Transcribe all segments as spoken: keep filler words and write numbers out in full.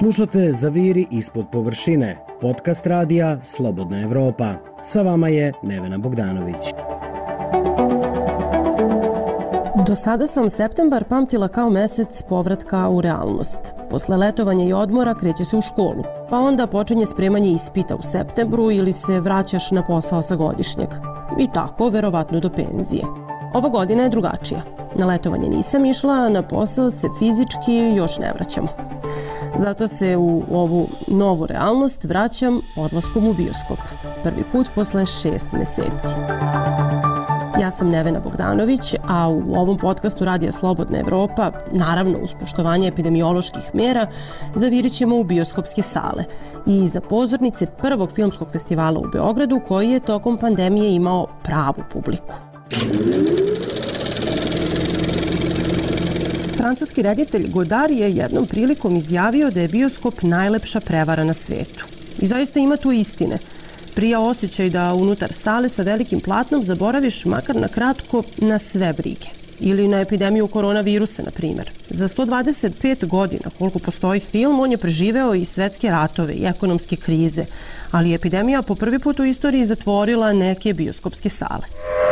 Slušate Zaviri ispod površine, podcast radija Slobodna Evropa. Sa vama je Nevena Bogdanović. Do sada sam septembar pamtila kao mesec povratka u realnost. Posle letovanja i odmora kreće se u školu, pa onda počinje spremanje ispita u septembru ili se vraćaš na posao sa godišnjeg. I tako, verovatno do penzije. Ova godina je drugačija. Na letovanje nisam išla, a na posao se fizički još ne vraćamo. Zato se u ovu novu realnost vraćam odlaskom u bioskop. Prvi put posle šest meseci. Ja sam Nevena Bogdanović, a u ovom podcastu Radija Slobodna Evropa, naravno uz poštovanje epidemioloških mera, zavirit ćemo u bioskopske sale i za pozornice prvog filmskog festivala u Beogradu koji je tokom pandemije imao pravu publiku. Francuski reditelj Godard je jednom prilikom izjavio da je bioskop najlepša prevara na svetu. I zaista ima tu istine. Prija osjećaj da unutar sale sa velikim platnom zaboraviš makar na kratko na sve brige. Ili na epidemiju koronavirusa, na primjer. Za sto dvadeset pet godina koliko postoji film, on je preživeo i svetske ratove i ekonomske krize, ali je epidemija po prvi put u istoriji zatvorila neke bioskopske sale.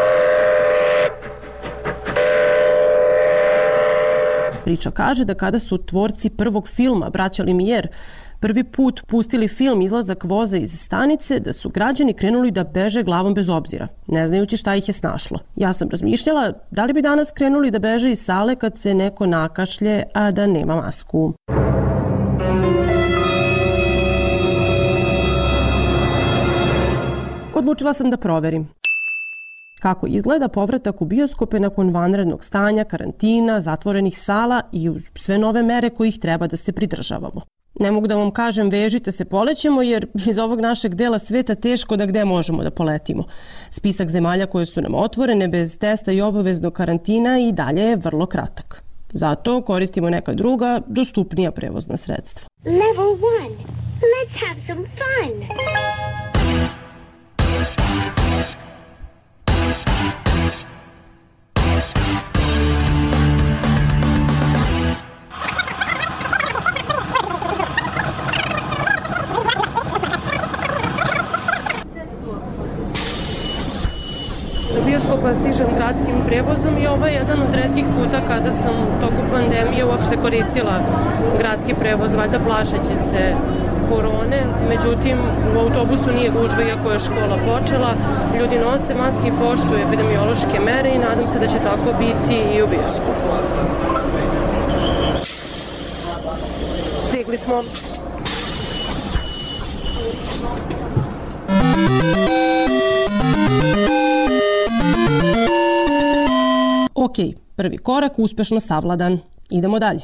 Priča kaže da kada su tvorci prvog filma, braća Lumière, prvi put pustili film Izlazak voza iz stanice, da su građani krenuli da beže glavom bez obzira, ne znajući šta ih je snašlo. Ja sam razmišljala da li bi danas krenuli da beže iz sale kad se neko nakašlje, a da nema masku. Odlučila sam da proverim kako izgleda povratak u bioskope nakon vanrednog stanja, karantina, zatvorenih sala i uz sve nove mere kojih treba da se pridržavamo. Ne mogu da vam kažem vežite se, polećemo, jer iz ovog našeg dela sveta teško da gde možemo da poletimo. Spisak zemalja koje su nam otvorene bez testa i obaveznog karantina i dalje je vrlo kratak. Zato koristimo neka druga, dostupnija prevozna sredstva. Level one. Let's have some fun. Bioskopa stižem gradskim prevozom i ovo je jedan od retkih puta kada sam tokom pandemije uopšte koristila gradski prevoz, valjda plašeći se korone. Međutim, u autobusu nije gužva iako je škola počela. Ljudi nose maske i poštuju epidemiološke mere i nadam se da će tako biti i u bioskopu. Stigli smo. Ok, prvi korak uspešno savladan. Idemo dalje.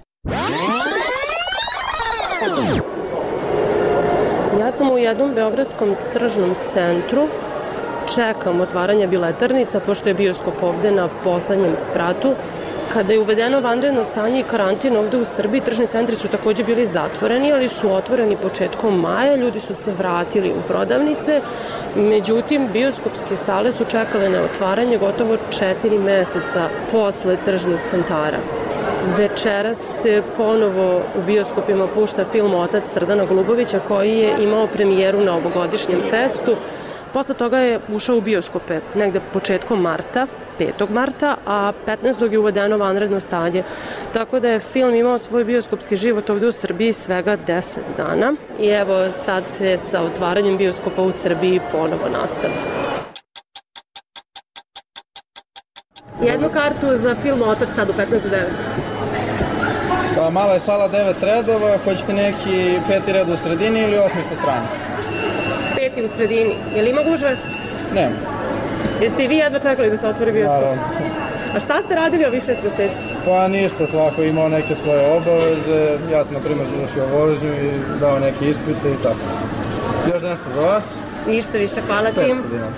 Ja sam u jednom beogradskom tržnom centru. Čekam otvaranje biletarnica, pošto je bioskop ovde na poslednjem spratu. Kada je uvedeno vanredno stanje i karantin ovde u Srbiji, tržni centri su takođe bili zatvoreni, ali su otvoreni početkom maja. Ljudi su se vratili u prodavnice. Međutim, bioskopske sale su čekale na otvaranje gotovo četiri meseca posle tržnih centara. Večeras se ponovo u bioskopima pušta film Otac Srdana Golubovića koji je imao premijeru na ovogodišnjem festu. Posle toga je ušao u bioskope negde početkom marta, petog marta, a petnaestog je uvedeno vanredno stanje. Tako da je film imao svoj bioskopski život ovde u Srbiji svega deset dana. I evo sad se sa otvaranjem bioskopa u Srbiji ponovo nastavlja. Jednu kartu za film Otac sad u petnaest do devet. Pa mala je sala devet redova, hoćete neki peti red u sredini ili osmi sa strane? Peti u sredini. Je li ima gužve? Nema. Jeste i vi jedva čekali da se otvori bioskop? Naravno. A šta ste radili ovih šest meseci? Pa ništa, svako imao neke svoje obaveze. Ja sam, na primjer, završio vožnju i dao neke ispite i tako. Još nešto za vas? Ništa više, hvala ti.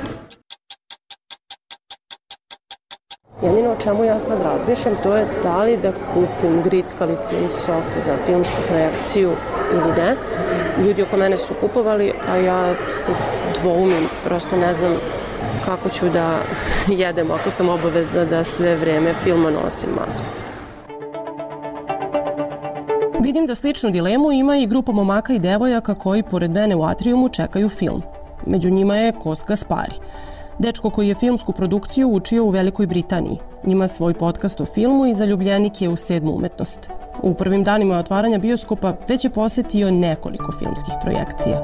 Jedino o čemu ja sad razmišljam, to je da li da kupim grickalice i sok za filmsku projekciju ili ne. Ljudi oko mene su kupovali, a ja se dvoumim, prosto ne znam kako ću da jedem ako sam obavezna da sve vreme filma nosim masku. Vidim da sličnu dilemu ima i grupa momaka i devojaka koji pored mene u atrijumu čekaju film. Među njima je Kos Gaspari, dečko koji je filmsku produkciju učio u Velikoj Britaniji. Ima svoj podcast o filmu i zaljubljenik je u sedmu umetnost. U prvim danima otvaranja bioskopa već je posetio nekoliko filmskih projekcija.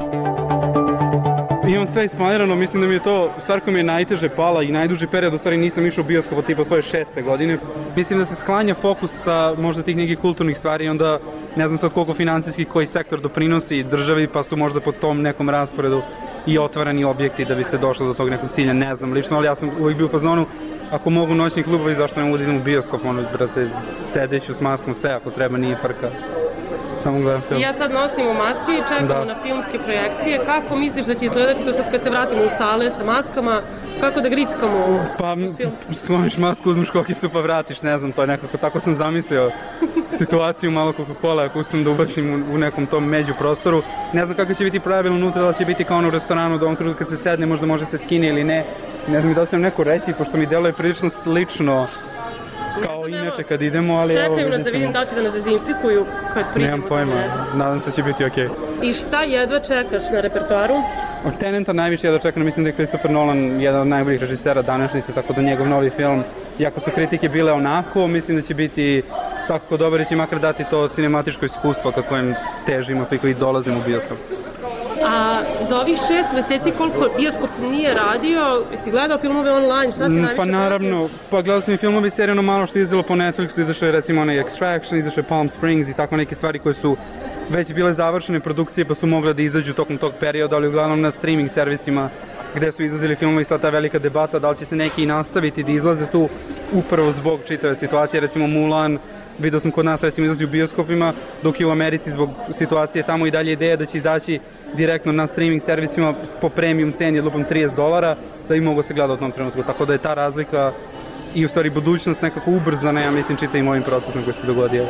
Imam sve isplanirano, mislim da mi je to stvar koja mi je najteže pala i najduži period, u stvari nisam išao u bioskop od tipa svoje šeste godine. Mislim da se sklanja fokus sa možda tih nekih kulturnih stvari i onda ne znam sad koliko financijski koji sektor doprinosi državi, pa su možda po tom nekom rasporedu i otvarani objekti da bi se došlo do tog nekog cilja, ne znam lično, ali ja sam uvijek bio u fazonu, ako mogu noćni klubovi, zašto ne mogu da idem u bioskop, ono, brate, sedeću s maskom, sve ako treba, nije frka. Samo gledam film. Ja sad nosimo maske i čekamo da. na filmske projekcije. Kako misliš da će izgledati to sad kad se vratimo u sale sa maskama? Kako da grickamo u pa, film? Pa skloniš masku, uzmeš kokicu pa vratiš, ne znam, to je nekako, tako sam zamislio situaciju malo Coca-Cola, ako uspijem da ubacim u, u nekom tom među prostoru. Ne znam kako će biti pravilo unutra, da će biti kao ono u restoranu, da ovom trenutku kad se sedne možda može se skine ili ne. Ne znam i da li sam neko reći, pošto mi deluje prilično slično kao inače kad idemo, ali čekaju evo... Čekaju nas da vidim da li će da nas dezinfikuju kad priđemo. Nemam pojma, nadam se da će biti okej. I šta jedva čekaš na repertoaru? Od Tenenta najviše jedva čekam, mislim da je Christopher Nolan jedan od najboljih režisera današnjice, tako da njegov novi film, iako su kritike bile onako, mislim da će biti svakako dobar i će makar dati to sinematičko iskustvo ka kojem težimo svi koji dolazimo u bioskop. A za ovih šest meseci koliko bioskop nije radio, jesi gledao filmove online, šta si najviše Pa naravno, pratio? Pa gledao sam i filmove i serije, ono malo što je izdalo po Netflixu, izašao je recimo onaj Extraction, izašao je Palm Springs i tako neke stvari koje su već bile završene produkcije pa su mogle da izađu tokom tog perioda, ali uglavnom na streaming servisima gde su izlazili filmovi i sad ta velika debata da li će se neki i nastaviti da izlaze tu upravo zbog čitave situacije, recimo Mulan, vidio sam kod nas recimo izlazi u bioskopima, dok je u Americi zbog situacije tamo i dalje ideja da će izaći direktno na streaming servisima po premium ceni od lupom trideset dolara, da bi mogo se gleda u tom trenutku, tako da je ta razlika i u stvari budućnost nekako ubrzana, ja mislim, čitavim ovim procesom koji se dogodio.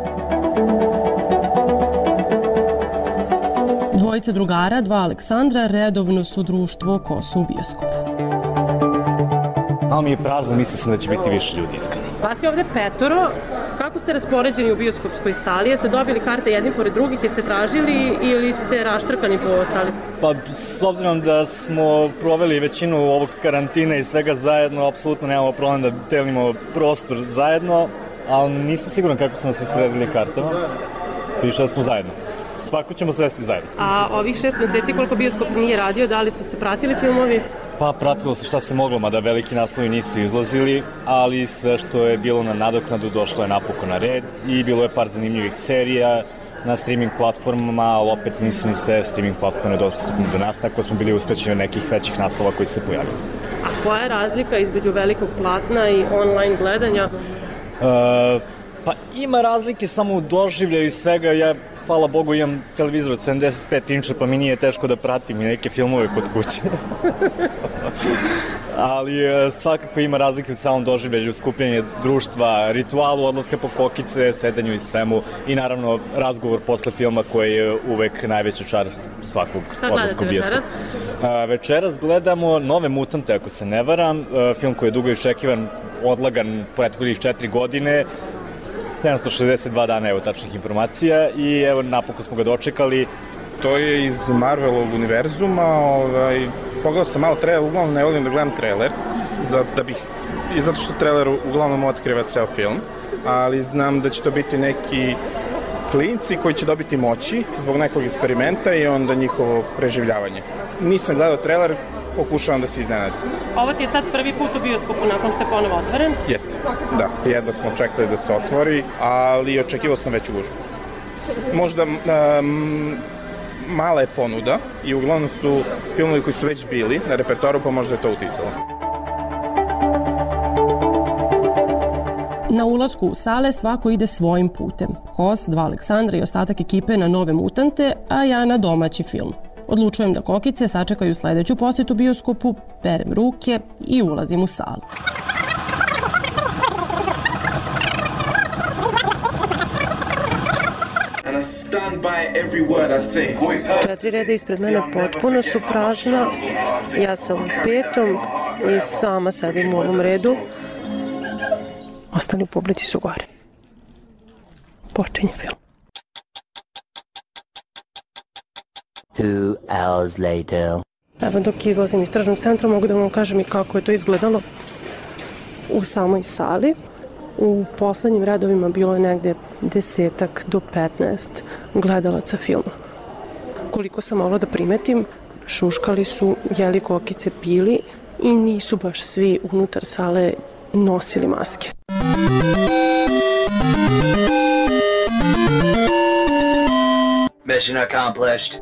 Dvojica drugara, dva Aleksandra, redovno su društvo Kos u bioskopu. Ali mi je prazno, mislio sam da će biti više ljudi, iskreno. Vas je ovde petoro. Kako ste raspoređeni u bioskopskoj sali? Jeste dobili karte jedni pored drugih, jeste tražili ili ste raštrkani po sali? Pa, s obzirom da smo proveli većinu ovog karantina i svega zajedno, apsolutno nemamo problem da delimo prostor zajedno, ali nisam siguran kako su nas rasporedili kartama. Piše da smo zajedno. Svako ćemo svesti zajedno. A ovih šest meseci koliko bioskop nije radio, da li su se pratili filmovi? Pa pratilo se šta se moglo, mada veliki naslovi nisu izlazili, ali sve što je bilo na nadoknadu došlo je napokon na red i bilo je par zanimljivih serija na streaming platformama, ali opet nisu ni sve streaming platforme dostupne do nas, tako smo bili uskraćeni od nekih većih naslova koji se pojavili. A koja je razlika između velikog platna i online gledanja? E, pa ima razlike samo u doživljaju i svega. Ja, hvala Bogu, imam televizor od sedamdeset pet inča, pa mi nije teško da pratim i neke filmove kod kuće. Ali e, svakako ima razlike u samom doživljaju, skupljanje društva, ritualu odlaska po kokice, sedanju i svemu i naravno razgovor posle filma koji je uvek najveći čar svakog odlaska u bioskop. Šta gledate večeras? E, večeras gledamo Nove mutante, ako se ne varam, e, film koji je dugo iščekivan, odlagan prethodnih četiri godine, sedamsto šezdeset dva dana, evo tačnih informacija i evo napokon smo ga dočekali. To je iz Marvelovog univerzuma, ovaj, pogledao sam malo trailer, uglavnom ne volim da gledam trailer, za, da bih, i zato što trailer uglavnom otkriva ceo film, ali znam da će to biti neki klinci koji će dobiti moći zbog nekog eksperimenta i onda njihovo preživljavanje. Nisam gledao trailer, pokušavam da se iznenadim. Ovo ti je sad prvi put u bioskopu nakon što je ponovo otvoren? Jeste, da. Jedno smo čekali da se otvori, ali očekivao sam veću gužvu. Možda um, mala je ponuda i uglavnom su filmovi koji su već bili na repertoaru, pa možda je to uticalo. Na ulasku u sale svako ide svojim putem. Kos, dva Aleksandra i ostatak ekipe na Nove mutante, a ja na domaći film. Odlučujem da kokice sačekaju sledeću posjetu bioskopu, perem ruke i ulazim u salu. Četiri reda ispred mene potpuno su prazna. Ja sam u petom i sama sedim u ovom redu. Ostali u publici su gore. Počinje film. Two hours later. Evo dok izlazim iz tržnog centra mogu da vam kažem i kako je to izgledalo u samoj sali. U poslednjim redovima bilo je negde desetak do petnaest gledalaca filma. Koliko sam mogla da primetim, šuškali su, jeli kokice, pili i nisu baš svi unutar sale nosili maske. Mission accomplished.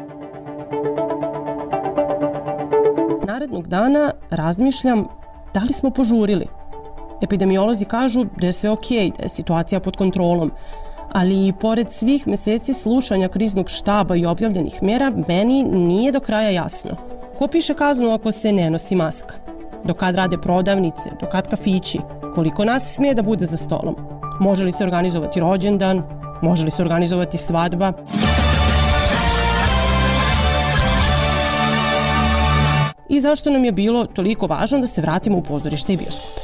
Narednog dana razmišljam da li smo požurili. Epidemiolozi kažu da je sve okej, da je situacija pod kontrolom, ali i pored svih meseci slušanja kriznog štaba i objavljenih mera, meni nije do kraja jasno. Ko piše kaznu ako se ne nosi maska? Do kad rade prodavnice? Do kad kafići? Koliko nas smije da bude za stolom? Može li se organizovati rođendan? Može li se organizovati svadba? I zašto nam je bilo toliko važno da se vratimo u pozorište i bioskope?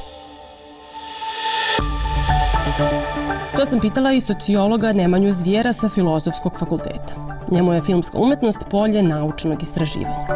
To sam pitala i sociologa Nemanju Zvijera sa Filozofskog fakulteta. Njemu je filmska umetnost polje naučnog istraživanja.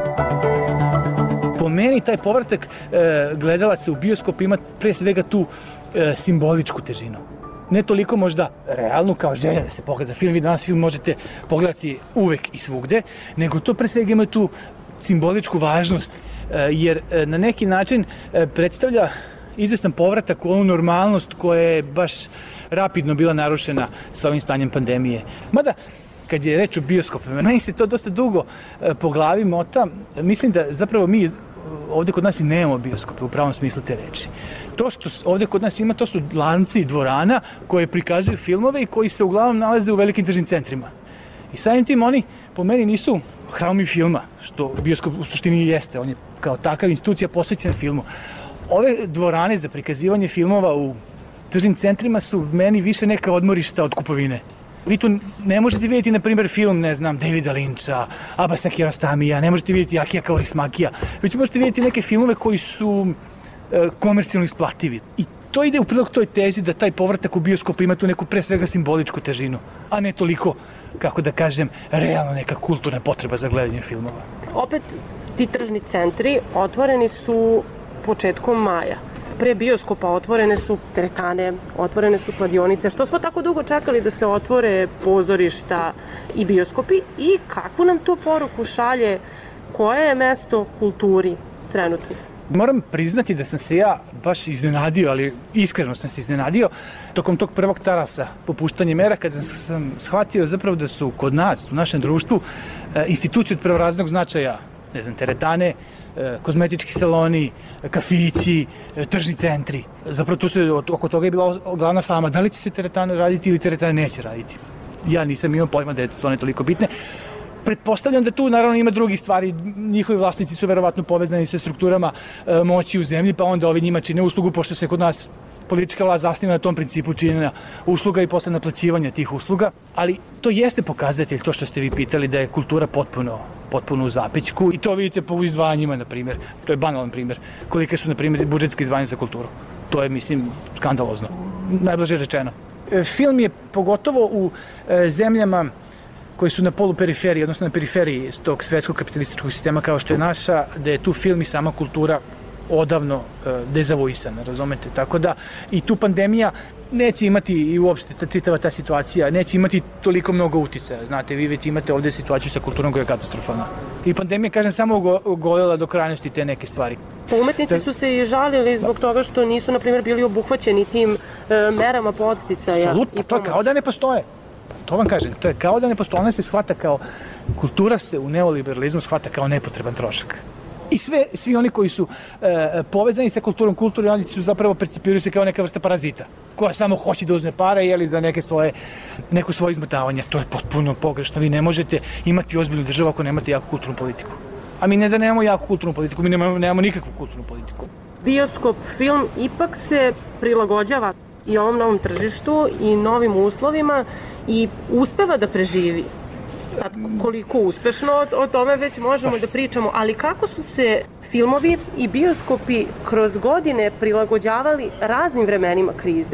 Po meni taj povratak e, gledalaca u bioskop ima pre svega tu e, simboličku težinu. Ne toliko možda realnu kao želja da se pogleda film. Vi danas film možete pogledati uvek i svugde, nego to pre svega ima tu simboličku važnost, e, jer e, na neki način e, predstavlja izvestan povratak u onu normalnost koja je baš rapidno bila narušena sa ovim stanjem pandemije. Mada, kad je reč o bioskopima, meni se to dosta dugo e, po glavi mota. Mislim da zapravo mi ovde kod nas i nemamo bioskope u pravom smislu te reči. To što ovde kod nas ima, to su lanci dvorana koje prikazuju filmove i koji se uglavnom nalaze u velikim tržnim centrima. I samim tim oni, po meni, nisu hramovi filma, što bioskop u suštini jeste. On je kao takav institucija posvećena filmu. Ove dvorane za prikazivanje filmova u tržnim centrima su meni više neka odmorišta od kupovine. Vi tu ne možete vidjeti, na primjer, film, ne znam, Davida Lyncha, Abasa Kiarostamija, ne možete vidjeti Akija Kaurismäkija, već možete vidjeti neke filmove koji su e, komercijalno isplativi. I to ide u prilog toj tezi da taj povratak u bioskopu ima tu neku pre svega simboličku težinu, a ne toliko, kako da kažem, realno neka kulturna potreba za gledanje filmova. Opet, ti tržni centri otvoreni su početkom maja. Pre bioskopa otvorene su teretane, otvorene su kladionice. Što smo tako dugo čekali da se otvore pozorišta i bioskopi i kakvu nam to poruku šalje, koje je mesto kulturi trenutno? Moram priznati da sam se ja baš iznenadio, ali iskreno sam se iznenadio tokom tog prvog talasa popuštanja mera, kada sam shvatio zapravo da su kod nas, u našem društvu, institucije od prvorazrednog značaja, ne znam, teretane, kozmetički saloni, kafići, tržni centri. Zapravo tu se, oko toga je bila glavna fama. Da li će se teretane raditi ili teretane neće raditi? Ja nisam imao pojma da je to ne toliko bitne. Pretpostavljam da tu naravno ima drugih stvari. Njihovi vlasnici su verovatno povezani sa strukturama e, moći u zemlji, pa onda ovi njima čine uslugu, pošto se kod nas politička vlast zasniva na tom principu činjenja usluga i posle naplaćivanja tih usluga. Ali to jeste pokazatelj, to što ste vi pitali, da je kultura potpuno potpuno u zapećku i to vidite po izdvajanjima, na primjer. To je banalan primjer. Kolike su, na primjer, budžetske izdvajanja za kulturu. To je, mislim, skandalozno. Najblaže rečeno. Film je pogotovo u e, zemljama koji su na poluperiferiji, odnosno na periferiji tog svetskog kapitalističkog sistema kao što je naša, da je tu film i sama kultura odavno e, dezavuisana, razumete? Tako da i tu pandemija neće imati, i uopšte ta čitava ta situacija, neće imati toliko mnogo uticaja. Znate, vi već imate ovde situaciju sa kulturom koja je katastrofalna. I pandemija, kažem, samo ogolila do krajnosti te neke stvari. Umetnici su se i žalili zbog toga što nisu, na primjer, bili obuhvaćeni tim e, merama podsticaja. Absolutno, to je kao da ne postoje. To vam kažem, to je kao da ne postoje. Ona se shvata kao, kultura se u neoliberalizmu shvata kao nepotreban trošak. I sve, svi oni koji su e, povezani sa kulturom, kulturni oni su zapravo percipiraju se kao neka vrsta parazita, koja samo hoće da uzme pare, jeli, za neke svoje, neko svoje izmotavanje. To je potpuno pogrešno. Vi ne možete imati ozbiljnu državu ako nemate jaku kulturnu politiku. A mi ne da nemamo jaku kulturnu politiku, mi nemamo, nemamo nikakvu kulturnu politiku. Bioskop film ipak se prilagođava i ovom novom tržištu i novim uslovima i uspeva da preživi. Sad, koliko uspešno, o tome već možemo da pričamo, ali kako su se filmovi i bioskopi kroz godine prilagođavali raznim vremenima krize?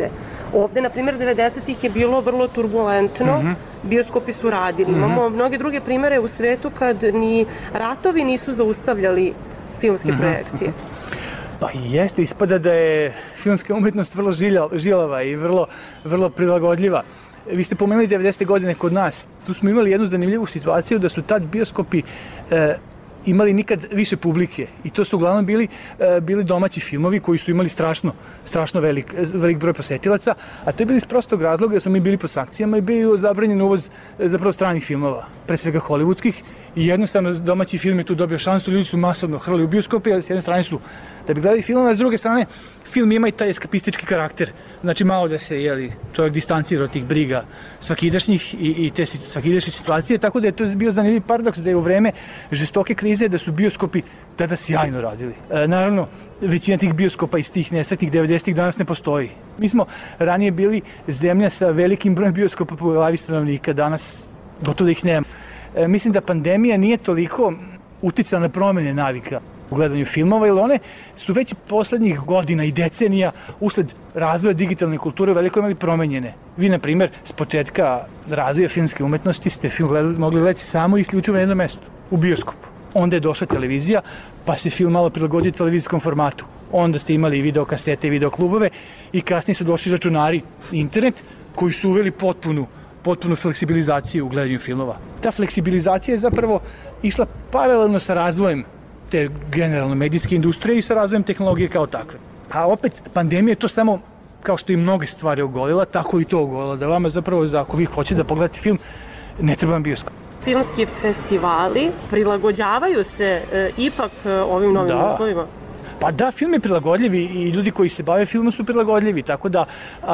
Ovde, na primjer, devedesetih je bilo vrlo turbulentno, mm-hmm. bioskopi su radili. Mm-hmm. Imamo mnoge druge primere u svetu kad ni ratovi nisu zaustavljali filmske mm-hmm. projekcije. Pa jeste, ispada da je filmska umetnost vrlo žilava i vrlo, vrlo prilagodljiva. Vi ste pomenuli devedesete godine kod nas. Tu smo imali jednu zanimljivu situaciju da su tad bioskopi e, imali nikad više publike i to su uglavnom bili, e, bili domaći filmovi koji su imali strašno, strašno velik, velik broj posetilaca, a to je bili iz prostog razloga da smo mi bili po sankcijama i bio zabranjen uvoz zapravo stranih filmova, pre svega hollywoodskih, i jednostavno domaći film je tu dobio šansu, ljudi su masovno hrali u bioskopi, a s jedne strane su da bi gledali filmove, a s druge strane film ima i taj eskapistički karakter, znači malo da se jeli, čovjek distancira od tih briga svakidašnjih i, i te svakidašnje situacije, tako da je to bio zanimljiv paradoks da je u vreme žestoke krize da su bioskopi tada sjajno radili. E, naravno, većina tih bioskopa iz tih nesretnih devedesetih danas ne postoji. Mi smo ranije bili zemlja sa velikim brojem bioskopa po glavi stanovnika, danas gotovo da ih nema. E, mislim da pandemija nije toliko uticala na promene navika u gledanju filmova, jer one su već poslednjih godina i decenija usled razvoja digitalne kulture veliko imali promenjene. Vi, na primjer, s početka razvoja filmske umetnosti ste film gledali, mogli gledati samo i isključivo na jednom mestu, u bioskopu. Onda je došla televizija, pa se film malo prilagodio televizijskom formatu. Onda ste imali videokasete i videoklubove i kasnije su došli računari, internet, koji su uveli potpunu potpunu fleksibilizaciju u gledanju filmova. Ta fleksibilizacija je zapravo išla paralelno sa razvojem te generalno medijske industrije i sa razvojem tehnologije kao takve. A opet, pandemija je to samo, kao što i mnoge stvari ogolila, tako i to ogolila, da vama zapravo, za ako vi hoćete da pogledate film, ne treba vam bioskop. Filmski festivali prilagođavaju se e, ipak e, ovim novim da. uslovima? Pa da, film je prilagodljiv i ljudi koji se bave filmom su prilagodljivi, tako da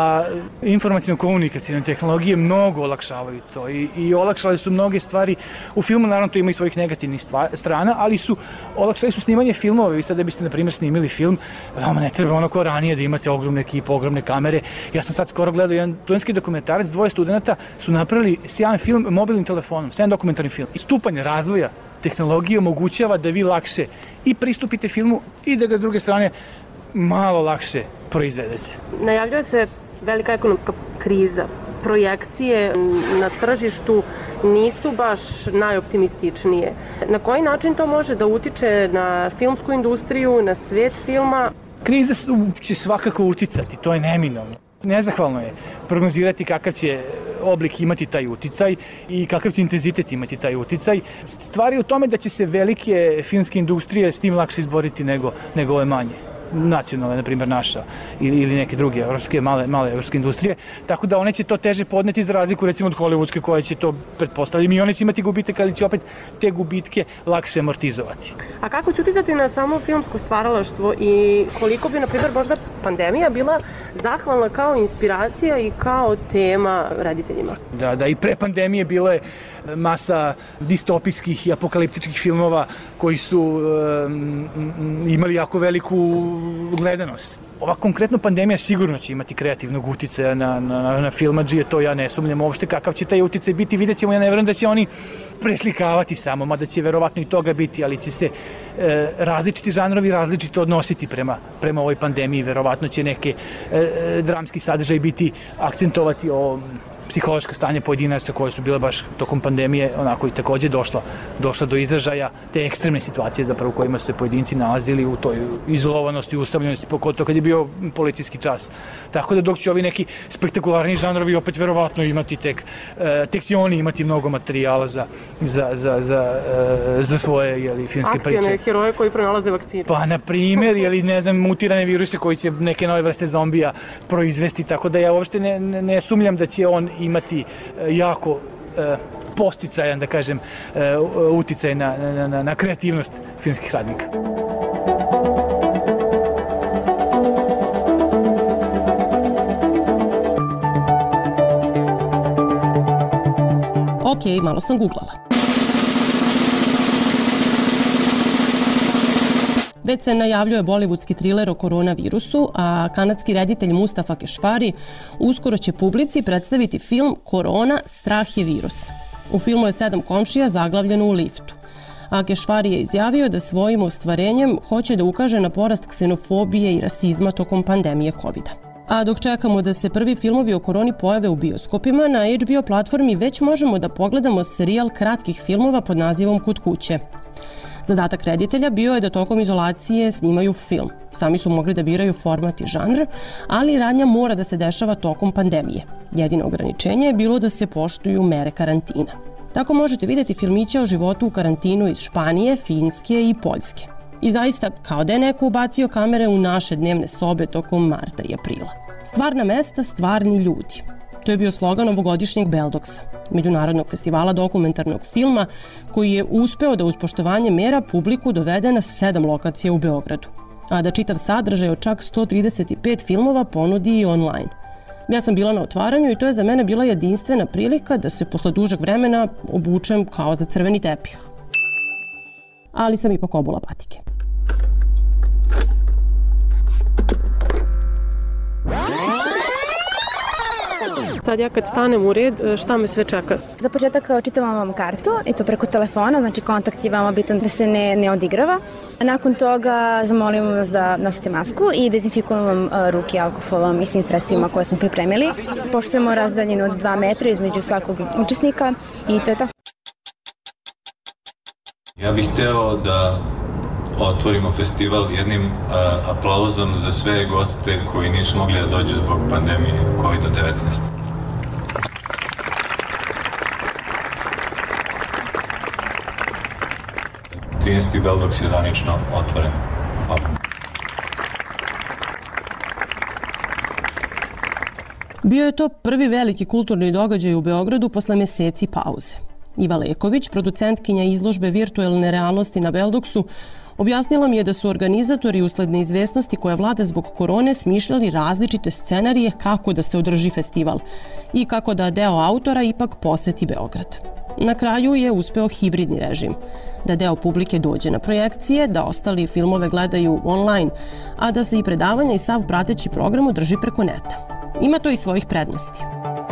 informacijno-komunikacijne tehnologije mnogo olakšavaju to i, i olakšale su mnoge stvari. U filmu naravno to ima i svojih negativnih stvar, strana, ali su olakšali su snimanje filmova. Vi sad da biste, na primjer, snimili film, vama ne treba ono kao ranije da imate ogromne ekipe, ogromne kamere. Ja sam sad skoro gledao jedan studentski dokumentarac, dvoje studenta su napravili sjajan film mobilnim telefonom, sjajan dokumentarni film. I stupanje razvoja tehnologija omogućava da vi lakše i pristupite filmu i da ga s druge strane malo lakše proizvedete. Najavljuje se velika ekonomska kriza. Projekcije na tržištu nisu baš najoptimističnije. Na koji način to može da utiče na filmsku industriju, na svet filma? Kriza će svakako uticati, to je neminovno. Nezahvalno je prognozirati kakav će oblik imati taj uticaj i kakav će intenzitet imati taj uticaj. Stvar je u tome da će se velike filmske industrije s tim lakše izboriti nego, nego ove manje. Nacionalne, na primjer naša ili, ili neke druge evropske, male, male evropske industrije, tako da one će to teže podneti za razliku recimo od hollywoodske koja će to pretpostavljati i one će imati gubitak, ali će opet te gubitke lakše amortizovati. A kako će uticati na samo filmsko stvaralaštvo i koliko bi, na primjer, možda pandemija bila zahvalna kao inspiracija i kao tema rediteljima? Da, da, i pre pandemije bilo je masa distopijskih i apokaliptičkih filmova koji su um, imali jako veliku gledanost. Ova konkretno pandemija sigurno će imati kreativnog uticaja na, na, na filmadžije, to ja ne sumnjam uopšte kakav će taj uticaj biti, vidjet ćemo, ja ne verujem da će oni preslikavati samo, mada će verovatno i toga biti, ali će se e, različiti žanrovi različito odnositi prema, prema ovoj pandemiji, verovatno će neke e, dramski sadržaj biti akcentovati o psihološka stanja pojedinaca koje su bile baš tokom pandemije onako i takođe došla, došla do izražaja te ekstremne situacije zapravo u kojima su se pojedinci nalazili u toj izolovanosti, usamljenosti, pogotovo kad je bio policijski čas. Tako da dok će ovi neki spektakularni žanrovi opet verovatno imati tek, tek će oni imati mnogo materijala za, za, za, za, za svoje jeli, filmske priče. Akcijne heroje koji pronalaze vakcine. Pa na primjer, ili ne znam, mutirane viruse koji će neke nove vrste zombija proizvesti, tako da ja uopšte ne, ne, ne sumnjam da će on imati jako e, posticajan, da kažem, e, uticaj na, na, na, na kreativnost filmskih radnika. Ok, malo sam googlala. Već se najavljuje bollywoodski triler o koronavirusu, a kanadski reditelj Mustafa Keshvari uskoro će publici predstaviti film Korona, strah je virus. U filmu je sedam komšija zaglavljeno u liftu. A Keshvari je izjavio da svojim ostvarenjem hoće da ukaže na porast ksenofobije i rasizma tokom pandemije kovida. A dok čekamo da se prvi filmovi o koroni pojave u bioskopima, na H B O platformi već možemo da pogledamo serijal kratkih filmova pod nazivom Kod kuće. Zadatak reditelja bio je da tokom izolacije snimaju film. Sami su mogli da biraju format i žanr, ali radnja mora da se dešava tokom pandemije. Jedino ograničenje je bilo da se poštuju mere karantina. Tako možete vidjeti filmiće o životu u karantinu iz Španije, Finske i Poljske. I zaista, kao da je neko ubacio kamere u naše dnevne sobe tokom marta i aprila. Stvarna mesta, stvarni ljudi. To je bio slogan ovogodišnjeg Beldoksa, međunarodnog festivala dokumentarnog filma, koji je uspeo da uz poštovanje mera publiku dovede na sedam lokacija u Beogradu, a da čitav sadržaj od čak sto trideset pet filmova ponudi i online. Ja sam bila na otvaranju i to je za mene bila jedinstvena prilika da se posle dužeg vremena obučem kao za crveni tepih. Ali sam ipak obula patike. Sad ja kad stanem u red, šta me sve čeka? Za početak čitamo vam kartu i to preko telefona, znači kontakt je vama bitan da se ne, ne odigrava. Nakon toga zamolimo vas da nosite masku i dezinfikujemo vam ruke alkoholom i svim sredstvima koje smo pripremili. Poštujemo razdaljinu od dva metra između svakog učesnika i to je to. Ja bih hteo da otvorimo festival jednim uh, aplauzom za sve goste koji nisu mogli da dođu zbog pandemije kovid devetnaest. trinaesti Beldoks je zvanično otvoren. Hvala. Bio je to prvi veliki kulturni događaj u Beogradu posle meseci pauze. Iva Leković, producentkinja izložbe virtuelne realnosti na Beldoksu, objasnila mi je da su organizatori usled neizvesnosti koja vlada zbog korone smišljali različite scenarije kako da se održi festival i kako da deo autora ipak poseti Beograd. Na kraju je uspeo hibridni režim, da deo publike dođe na projekcije, da ostali filmove gledaju online, a da se i predavanja i sav prateći program održi preko neta. Ima to i svojih prednosti.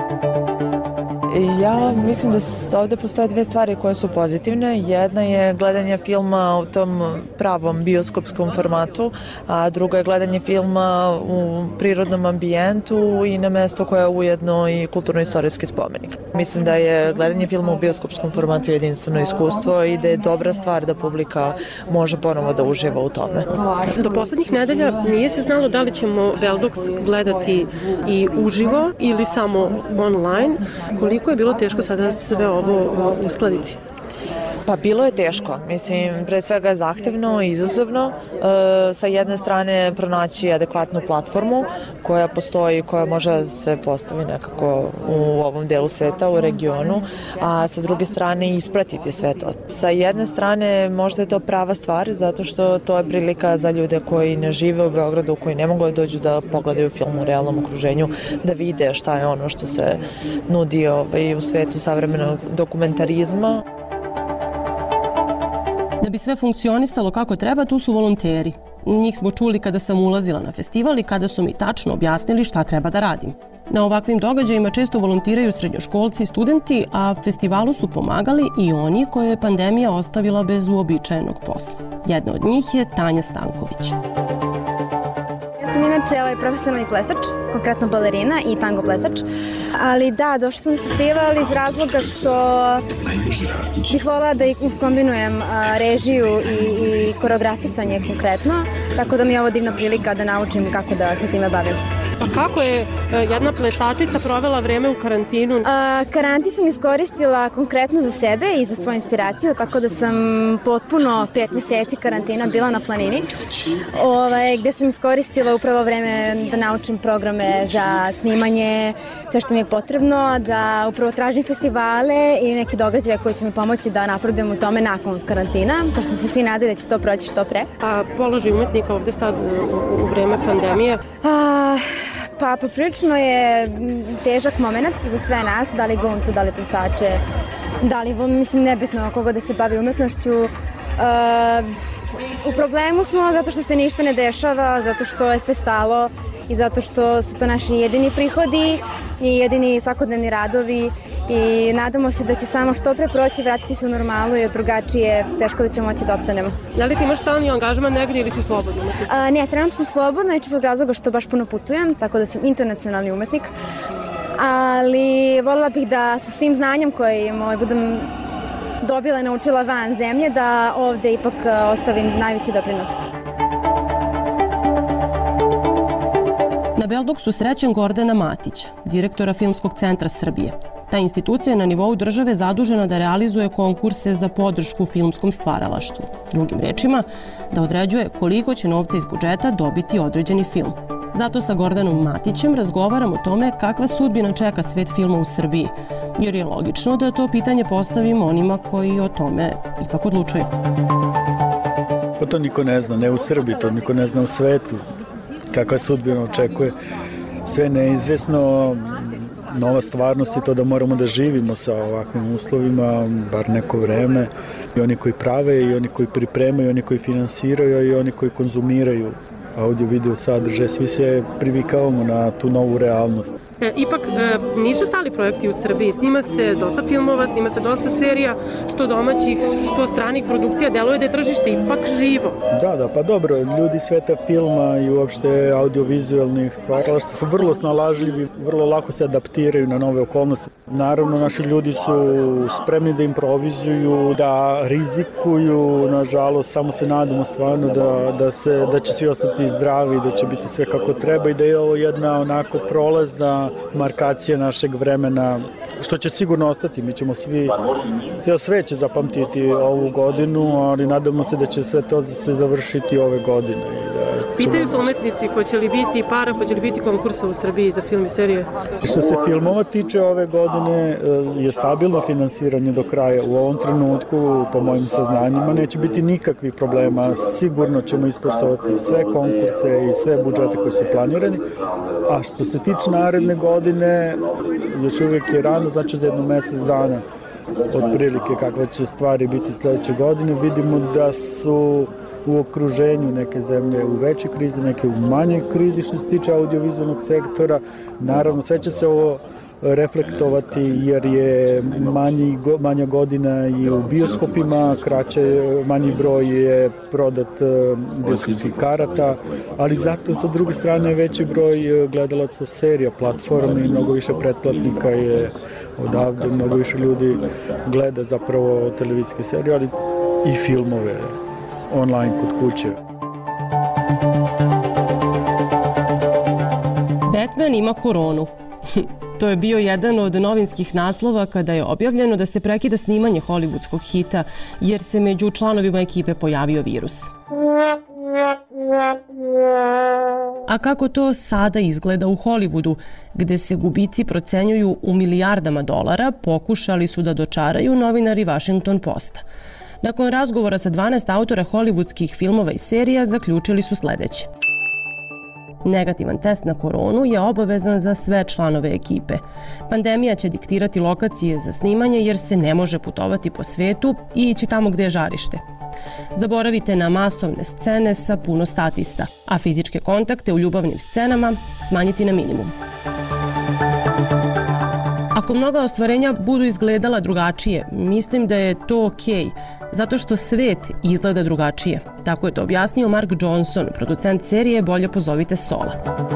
Ja mislim da ovde postoje dve stvari koje su pozitivne. Jedna je gledanje filma u tom pravom bioskopskom formatu, a druga je gledanje filma u prirodnom ambijentu i na mesto koje je ujedno i kulturno-istorijski spomenik. Mislim da je gledanje filma u bioskopskom formatu jedinstveno iskustvo i da je dobra stvar da publika može ponovo da uživa u tome. Do poslednjih nedelja nije se znalo da li ćemo Beldoks gledati i uživo ili samo online. Koliko je bilo teško sada sve ovo uskladiti? Pa bilo je teško, mislim, pre svega zahtevno i izazovno. E, sa jedne strane pronaći adekvatnu platformu koja postoji, koja može da se postavi nekako u ovom delu sveta, u regionu, a sa druge strane ispratiti sve to. Sa jedne strane možda je to prava stvar, zato što to je prilika za ljude koji ne žive u Beogradu, koji ne mogu da dođu da pogledaju film u realnom okruženju, da vide šta je ono što se nudi ovaj, u svetu savremenog dokumentarizma. Da bi sve funkcionisalo kako treba, tu su volonteri. Njih smo čuli kada sam ulazila na festival i kada su mi tačno objasnili šta treba da radim. Na ovakvim događajima često volontiraju srednjoškolci i studenti, a festivalu su pomagali i oni koje je pandemija ostavila bez uobičajenog posla. Jedna od njih je Tanja Stanković. Ja sam inače ovaj profesionalni plesač, konkretno balerina i tango plesač, ali da, došla sam na festival iz razloga što bih voljela da kombinujem režiju i, i koreografisanje konkretno, tako da mi je ovo divna prilika da naučim kako da se time bavim. Pa kako je jedna plesačica provela vreme u karantinu? A, karantin sam iskoristila konkretno za sebe i za svoju inspiraciju, tako da sam potpuno pet meseci karantina bila na planini, ovaj, gde sam iskoristila upravo vreme da naučim programe za snimanje, sve što mi je potrebno, da upravo tražim festivale i neke događaje koje će mi pomoći da napredujem u tome nakon karantina, pošto smo se svi nadali da će to proći što pre. A položaj umetnika ovde sad u, u vreme pandemije? A, pa poprilično je težak moment za sve nas, da li glumce, da li plesače, da li, mislim, nebitno koga da se bavi umetnošću. Uh, u problemu smo zato što se ništa ne dešava, zato što je sve stalo i zato što su to naši jedini prihodi i jedini svakodnevni radovi i nadamo se da će samo što pre proći, vratiti se u normalu, jer drugačije teško da ćemo moći da opstanemo. Da li ti imaš stalni angažman negdje ili si slobodna? A, ne, trenutno sam slobodna, neću zbog razloga što baš puno putujem, tako da sam internacionalni umetnik, ali voljela bih da sa svim znanjem koje moj, budem dobila i naučila van zemlje, da ovde ipak ostavim najveći doprinos. Na Beldoksu srećen Gordana Matić, direktora Filmskog centra Srbije. Ta institucija je na nivou države zadužena da realizuje konkurse za podršku filmskom stvaralaštvu. Drugim rečima, da određuje koliko će novca iz budžeta dobiti određeni film. Zato sa Gordanom Matićem razgovaram o tome kakva sudbina čeka svet filma u Srbiji, jer je logično da to pitanje postavim onima koji o tome ipak odlučuju. Pa to niko ne zna, ne u Srbiji, to niko ne zna u svetu. Kakva sudbina očekuje. Sve neizvjesno, nova stvarnost je to da moramo da živimo sa ovakvim uslovima, bar neko vreme. I oni koji prave, i oni koji pripremaju, i oni koji finansiraju, i oni koji konzumiraju audio, video sadržaj, svi se privikavamo na tu novu realnost. E, ipak e, nisu stali projekti u Srbiji, snima se dosta filmova, snima se dosta serija, što domaćih, što stranih produkcija, deluje da je tržište ipak živo. Da, da, pa dobro, ljudi sveta filma i uopšte audiovizualnih stvaralaštva su vrlo snalažljivi, vrlo lako se adaptiraju na nove okolnosti. Naravno, naši ljudi su spremni da improvizuju, da rizikuju, nažalost, samo se nadamo stvarno da, da, se, da će svi ostati zdravi, da će biti sve kako treba i da je ovo jedna onako prolazna markacija našeg vremena, što će sigurno ostati. Mi ćemo svi, cijel svet će zapamtiti ovu godinu, ali nadamo se da će sve to se završiti ove godine. Pitaju se umetnici hoće li biti para, hoće li biti konkursa u Srbiji za film i serije? Što se filmova tiče, ove godine je stabilno finansiranje do kraja. U ovom trenutku, po mojim saznanjima, neće biti nikakvih problema. Sigurno ćemo ispoštovati sve konkurse i sve budžete koji su planirani. A što se tiče naredne godine, još uvijek je rano, znači za jedno mesec dana otprilike kakve će stvari biti sledeće godine. Vidimo da su u okruženju neke zemlje u većoj krizi, neke u manjoj krizi što se tiče audiovizualnog sektora. Naravno, sve će se ovo reflektovati jer je manji, manja godina i u bioskopima, kraće, manji broj je prodat bioskopskih karata, ali zato sa druge strane veći broj gledalaca serija, platformi, mnogo više pretplatnika je odavde, mnogo više ljudi gleda zapravo televizijske serije, ali i filmove online kod kuće. Batman ima koronu. To je bio jedan od novinskih naslova kada je objavljeno da se prekida snimanje hollywoodskog hita jer se među članovima ekipe pojavio virus. A kako to sada izgleda u Hollywoodu, gde se gubici procenjuju u milijardama dolara, pokušali su da dočaraju novinari Washington Posta. Nakon razgovora sa dvanaest autora hollywoodskih filmova i serija, zaključili su sledeće. Negativan test na koronu je obavezan za sve članove ekipe. Pandemija će diktirati lokacije za snimanje jer se ne može putovati po svetu i ići tamo gde je žarište. Zaboravite na masovne scene sa puno statista, a fizičke kontakte u ljubavnim scenama smanjiti na minimum. Ako mnoga ostvarenja budu izgledala drugačije, mislim da je to okej, zato što svet izgleda drugačije. Tako je to objasnio Mark Johnson, producent serije Bolje pozovite Sola.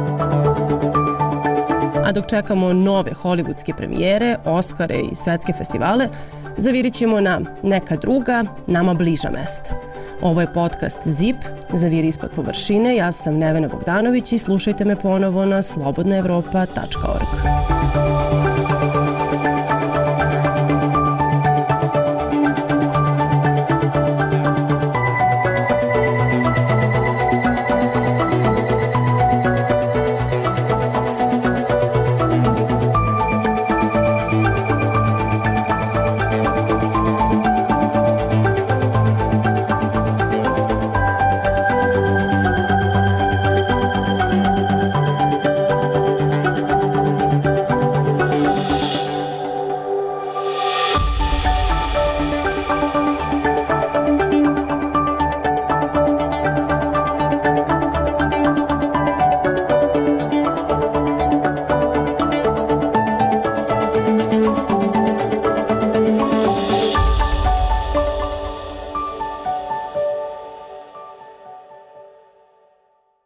A dok čekamo nove hollywoodske premijere, Oskare i svetske festivale, zavirit ćemo na neka druga, nama bliža mesta. Ovo je podcast Zip, Zaviri ispod površine, ja sam Nevena Bogdanović i slušajte me ponovo na slobodna evropa tačka org.